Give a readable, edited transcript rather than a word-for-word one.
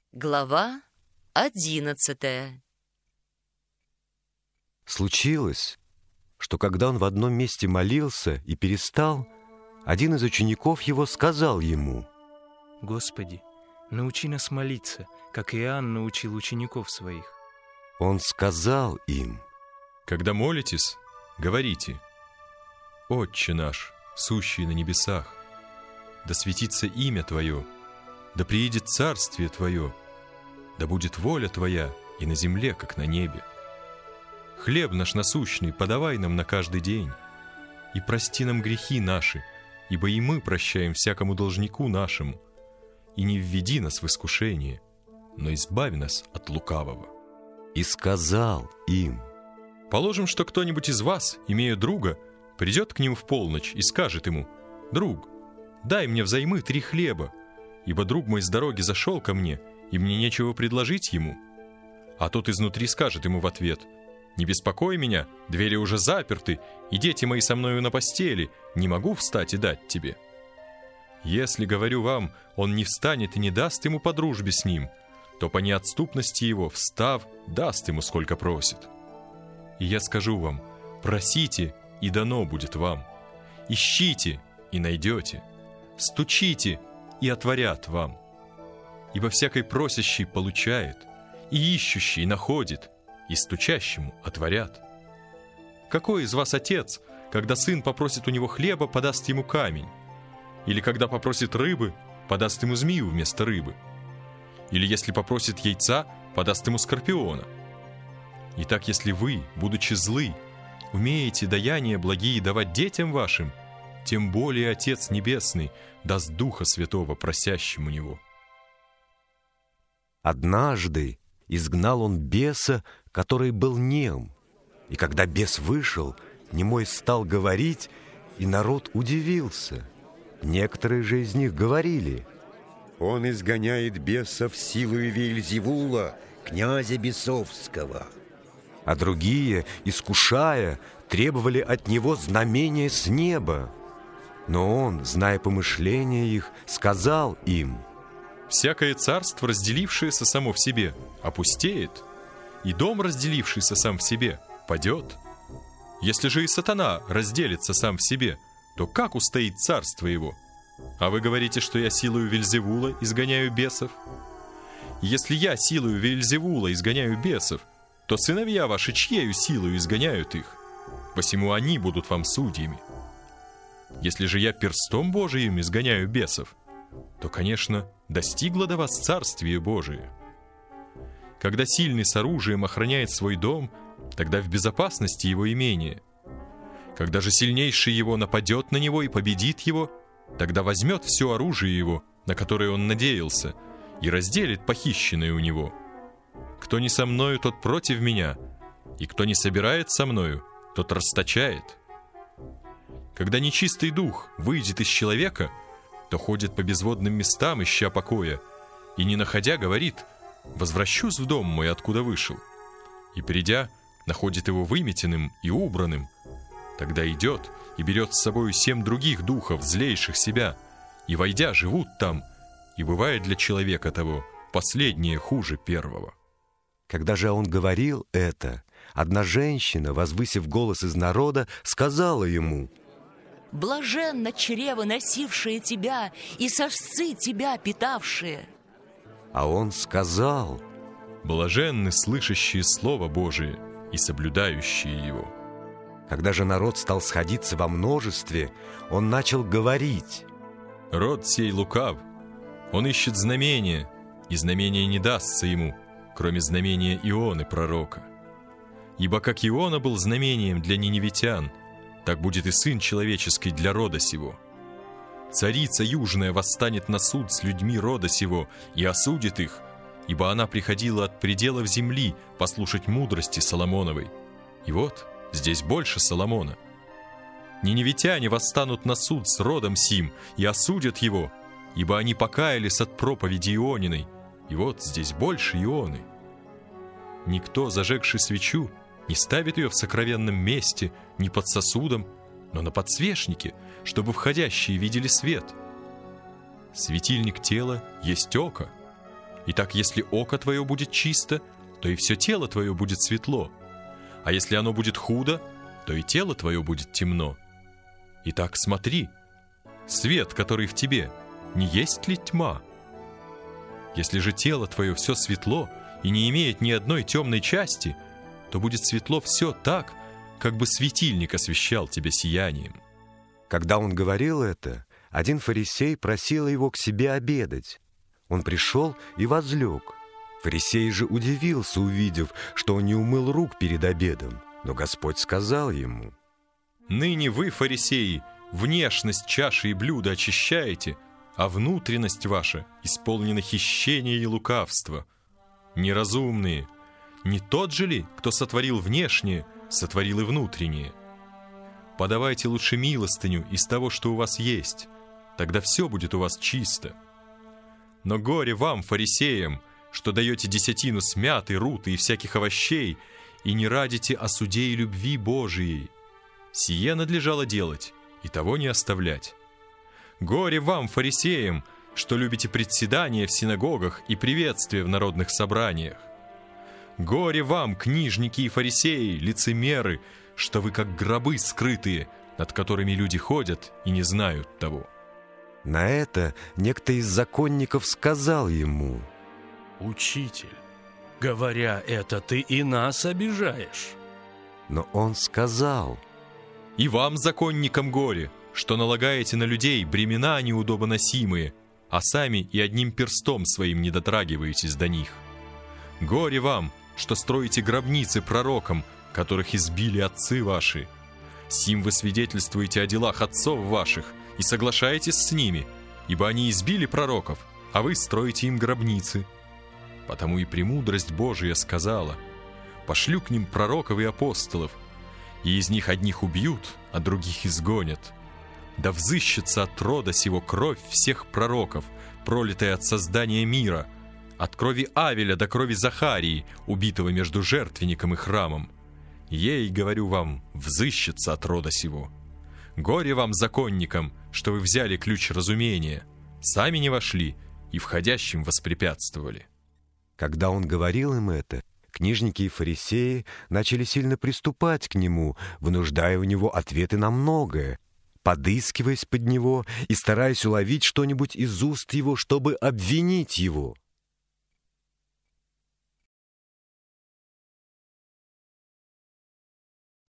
Глава 11. Случилось, что когда он в одном месте молился и перестал, один из учеников его сказал ему: «Господи, научи нас молиться, как Иоанн научил учеников своих». Он сказал им: «Когда молитесь, говорите: Отче наш, сущий на небесах, да светится имя Твое, да приидет царствие Твое, да будет воля Твоя и на земле, как на небе. Хлеб наш насущный подавай нам на каждый день, и прости нам грехи наши, ибо и мы прощаем всякому должнику нашему, и не введи нас в искушение, но избави нас от лукавого». И сказал им: Положим, что кто-нибудь из вас, имея друга, придет к нему в полночь и скажет ему: «Друг, дай мне взаймы 3 хлеба, ибо друг мой с дороги зашел ко мне, и мне нечего предложить ему». А тот изнутри скажет ему в ответ: «Не беспокой меня, двери уже заперты, и дети мои со мною на постели, не могу встать и дать тебе». Если, говорю вам, он не встанет и не даст ему по дружбе с ним, то по неотступности его, встав, даст ему сколько просит. И я скажу вам: просите, и дано будет вам, ищите, и найдете, стучите, и отворят вам. Ибо всякий просящий получает, и ищущий находит, и стучащему отворят. Какой из вас отец, когда сын попросит у него хлеба, подаст ему камень? Или когда попросит рыбы, подаст ему змею вместо рыбы? Или если попросит яйца, подаст ему скорпиона? Итак, если вы, будучи злы, умеете даяния благие давать детям вашим, тем более Отец Небесный даст Духа Святого просящим у Него. Однажды изгнал он беса, который был нем. И когда бес вышел, немой стал говорить, и народ удивился. Некоторые же из них говорили: «Он изгоняет бесов силою Веельзевула, князя бесовского». А другие, искушая, требовали от него знамения с неба. Но он, зная помышления их, сказал им: «Всякое царство, разделившееся само в себе, опустеет, и дом, разделившийся сам в себе, падет. Если же и сатана разделится сам в себе, то как устоит царство его? А вы говорите, что я силою Вельзевула изгоняю бесов? Если я силою Вельзевула изгоняю бесов, то сыновья ваши чьею силою изгоняют их? Посему они будут вам судьями. Если же я перстом Божиим изгоняю бесов, то, конечно, достигло до вас Царствие Божие. Когда сильный с оружием охраняет свой дом, тогда в безопасности его имение. Когда же сильнейший его нападет на него и победит его, тогда возьмет все оружие его, на которое он надеялся, и разделит похищенное у него. Кто не со мною, тот против меня, и кто не собирает со мною, тот расточает. Когда нечистый дух выйдет из человека, то ходит по безводным местам, ища покоя, и, не находя, говорит: «Возвращусь в дом мой, откуда вышел». И, придя, находит его выметенным и убранным. Тогда идет и берет с собою 7 других духов, злейших себя, и, войдя, живут там, и бывает для человека того последнее хуже первого. Когда же он говорил это, одна женщина, возвысив голос из народа, сказала ему: Блаженно чрево, носившее тебя, и сосцы тебя питавшие. А он сказал: Блаженны слышащие Слово Божие и соблюдающие его. Когда же народ стал сходиться во множестве, он начал говорить: Род сей лукав, он ищет знамения, и знамение не дастся ему, кроме знамения Ионы пророка. Ибо как Иона был знамением для ниневитян, так будет и Сын Человеческий для рода сего. Царица Южная восстанет на суд с людьми рода сего и осудит их, ибо она приходила от пределов земли послушать мудрости Соломоновой. И вот здесь больше Соломона. Ниневитяне восстанут на суд с родом сим и осудят его, ибо они покаялись от проповеди Иониной, и вот здесь больше Ионы. Никто, зажегший свечу, не ставит ее в сокровенном месте, не под сосудом, но на подсвечнике, чтобы входящие видели свет. Светильник тела есть око. Итак, если око твое будет чисто, то и все тело твое будет светло. А если оно будет худо, то и тело твое будет темно. Итак, смотри, свет, который в тебе, не есть ли тьма? Если же тело твое все светло и не имеет ни одной темной части, то будет светло все так, как бы светильник освещал тебя сиянием». Когда он говорил это, один фарисей просил его к себе обедать. Он пришел и возлег. Фарисей же удивился, увидев, что он не умыл рук перед обедом. Но Господь сказал ему: «Ныне вы, фарисеи, внешность чаши и блюда очищаете, а внутренность ваша исполнена хищения и лукавства. Неразумные, не тот же ли, кто сотворил внешнее, сотворил и внутреннее? Подавайте лучше милостыню из того, что у вас есть, тогда все будет у вас чисто. Но горе вам, фарисеям, что даете десятину с мяты, руты и всяких овощей, и не радите о суде и любви Божией. Сие надлежало делать, и того не оставлять. Горе вам, фарисеям, что любите председания в синагогах и приветствия в народных собраниях. Горе вам, книжники и фарисеи, лицемеры, что вы как гробы скрытые, над которыми люди ходят и не знают того». На это некто из законников сказал ему: «Учитель, говоря это, ты и нас обижаешь». Но он сказал: «И вам, законникам, горе, что налагаете на людей бремена неудобоносимые, а сами и одним перстом своим не дотрагиваетесь до них. Горе вам, что строите гробницы пророкам, которых избили отцы ваши. Сим вы свидетельствуете о делах отцов ваших и соглашаетесь с ними, ибо они избили пророков, а вы строите им гробницы. Потому и премудрость Божия сказала: пошлю к ним пророков и апостолов, и из них одних убьют, а других изгонят. Да взыщется от рода сего кровь всех пророков, пролитая от создания мира, от крови Авеля до крови Захарии, убитого между жертвенником и храмом. Ей, говорю вам, взыщется от рода сего. Горе вам, законникам, что вы взяли ключ разумения, сами не вошли и входящим воспрепятствовали». Когда он говорил им это, книжники и фарисеи начали сильно приступать к нему, вынуждая у него ответы на многое, подыскиваясь под него и стараясь уловить что-нибудь из уст его, чтобы обвинить его.